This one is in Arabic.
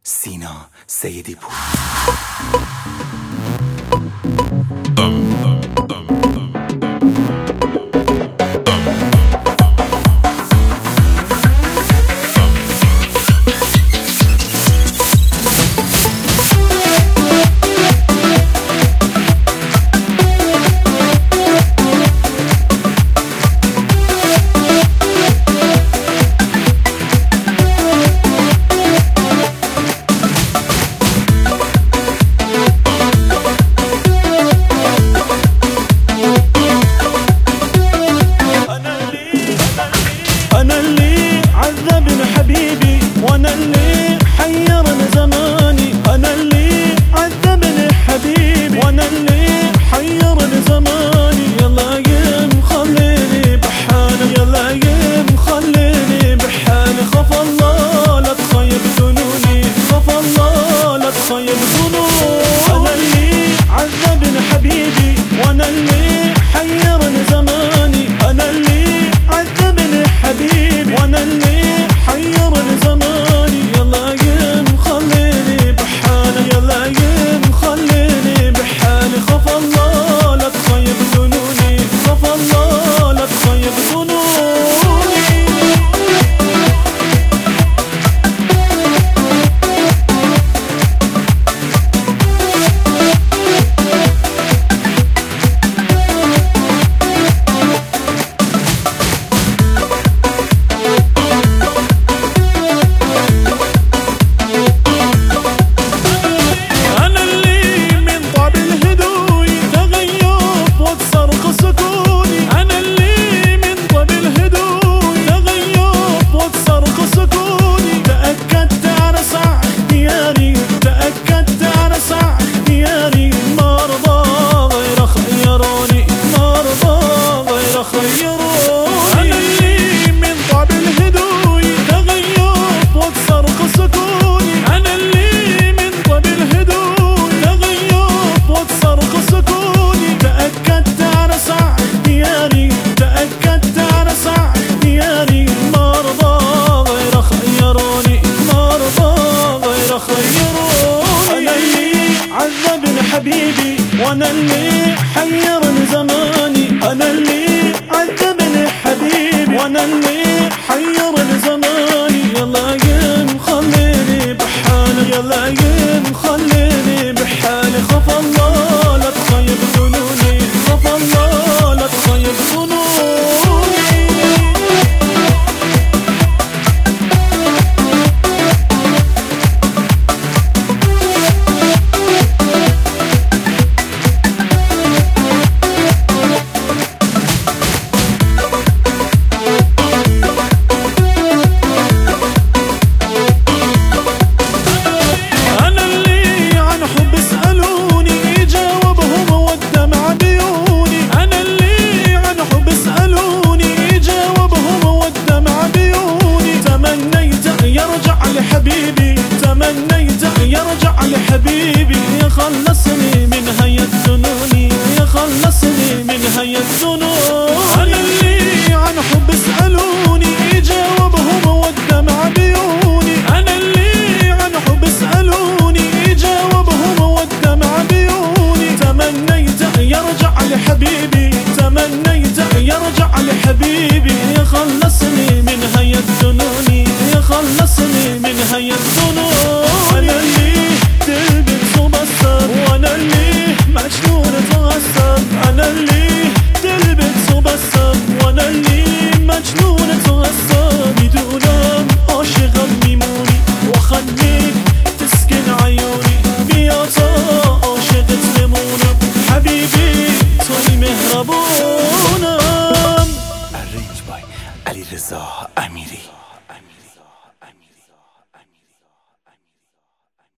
سینا سیدی پور. أنا اللي عذبني حبيبي وأنا اللي حيرني زماني. أنا اللي عذبني حبيبي وأنا اللي حيرني زماني. يلا قم خليني بحالي، يلا قم خليني بحالي. خاف الله لا تخيب ظنوني، خاف الله لا تخيب ظنوني. أنا اللي عذبني حبيبي وأنا اللي حيرني زماني. أنا اللي عذبني حبيبي وأنا اللي حيرني زماني. يلا قم خليني بحالي، يلا قم خليني بحالي. خاف الله لا تخيب ظنوني، خاف الله لا تخيب ظنوني. حبيبي وانا اللي حيرني زماني. انا اللي عذبني حبيبي وانا اللي حيرني زماني. يلا قم خليني بحالي، يلا قم خليني بحالي. خاف الله لا تخيب ظنوني، خاف الله لا تخيب ظنوني. حبيبي تمنيت يرجع لحبيبي. يخلصني من هي الذنوني، يخلصني من هي الذنون. أنا اللي عن حب اسألوني جاوبهم والدمع بعيوني. أنا اللي عن حب اسألوني جاوبهم والدمع بعيوني. تمنيت يرجع لحبيبي، تمنيت يرجع لحبيبي. يخلصني من هي الذنوني، يخلصني من هي الذنوب. أنا اللي تلبس وبصر وأنا اللي مجنون اتغسل. أنا اللي تلبس وبصر وأنا اللي مجنون اتغسل. بدونك أشغل ميموني وأخليك تسكن عيوني. بياتا أشغل ليمونك حبيبي توي مهربونم. Arranged by علیرضا امیری.